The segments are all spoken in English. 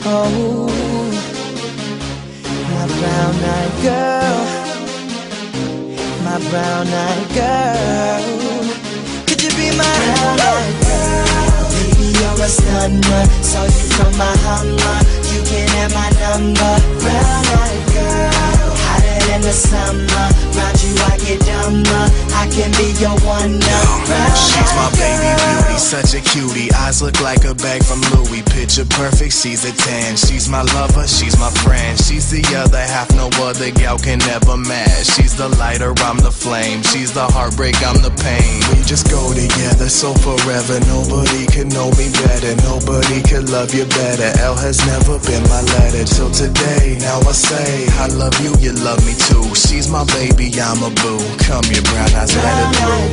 Oh, my brown-eyed girl, my brown-eyed girl. Could you be my brown-eyed girl? Baby, you're a stunner. Saw you from my Hummer. You can have my number. Brown-eyed girl, hotter than the summer. Round you I get dumber. I can be your one number. She's my baby beauty, such a cutie. Eyes look like a bag from Louis. Picture perfect, she's a 10. She's my lover, she's my friend. She's the other half, no other gal can ever match. She's the lighter, I'm the flame. She's the heartbreak, I'm the pain. We just go together so forever. Nobody can know me better. Nobody can love you better. L has never been my letter till today. Now I say, I love you, you love me too. She's my baby, I'm a boo. Come here, brown eyes, let it through.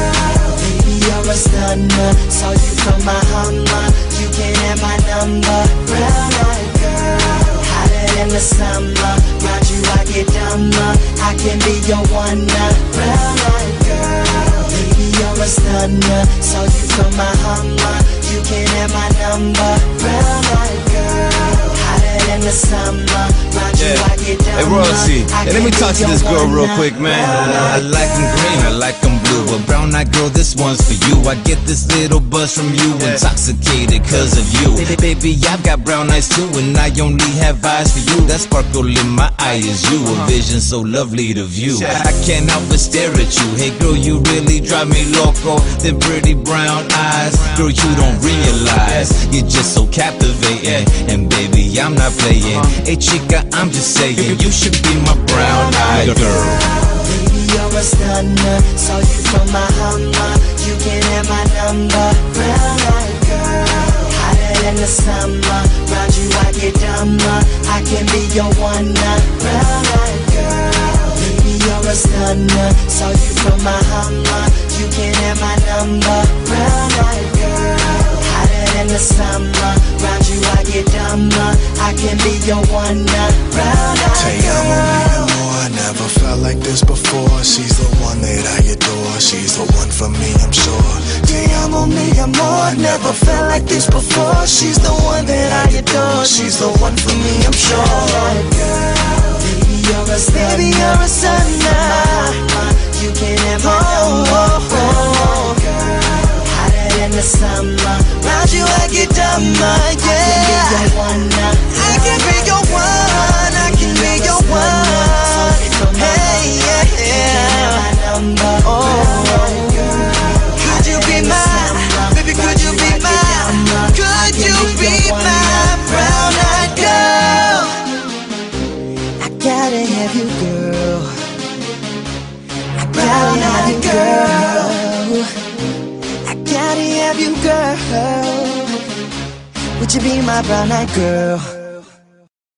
Baby, you're a stunner. Saw you from my Hummer. You can have my number. Brown-eyed girl, hotter than the summer. Round you I get dumber. I can be your one night. Brown-eyed girl, baby, you're a stunner. Saw you from my Hummer. You can have my number. Brown-eyed girl, hotter than the summer. Round you I get dumber. Hey Royalty, let me talk to this girl real quick, man. I like them green, I like them blue. But brown-eyed girl, this one's for you. I get this little buzz from you, intoxicated cause of you. Baby, I've got brown eyes too, and I only have eyes for you. That sparkle in my eye is you, a vision so lovely to view. I can't help but stare at you. Hey girl, you really drive me loco. Them pretty brown eyes, girl, you don't realize you're just so captivating. And baby, I'm not playing. Hey chica, I'm just saying, you should be my brown-eyed girl. Baby, you're a stunner. Saw you from my Hummer. You can have my number. Brown-eyed girl, hotter than the summer. Round you I get dumber. I can be your one night. Brown-eyed girl, baby, you're a stunner. Saw you from my Hummer. You can have my number. Brown-eyed girl, hotter than the summer. Round you I get dumber. I can be your one night. Brown-eyed girl. I never felt like this before. She's the one that I adore. She's the one for me, I'm sure. Te amo, mi amor. Never felt like this before. She's the one that I adore. She's the one for me, I'm sure. Baby, you're a stunner. Baby, you're a stunner. You can have my number. Hotter than the summer. Round you I get dumber, yeah. I can be your one. I can be your one. Hey, yeah. Oh, could you be mine? Baby, could you be mine? Could you be my brown-eyed girl? I gotta have you, girl. I gotta have you, girl. I gotta have you, girl. Would you be my brown-eyed girl?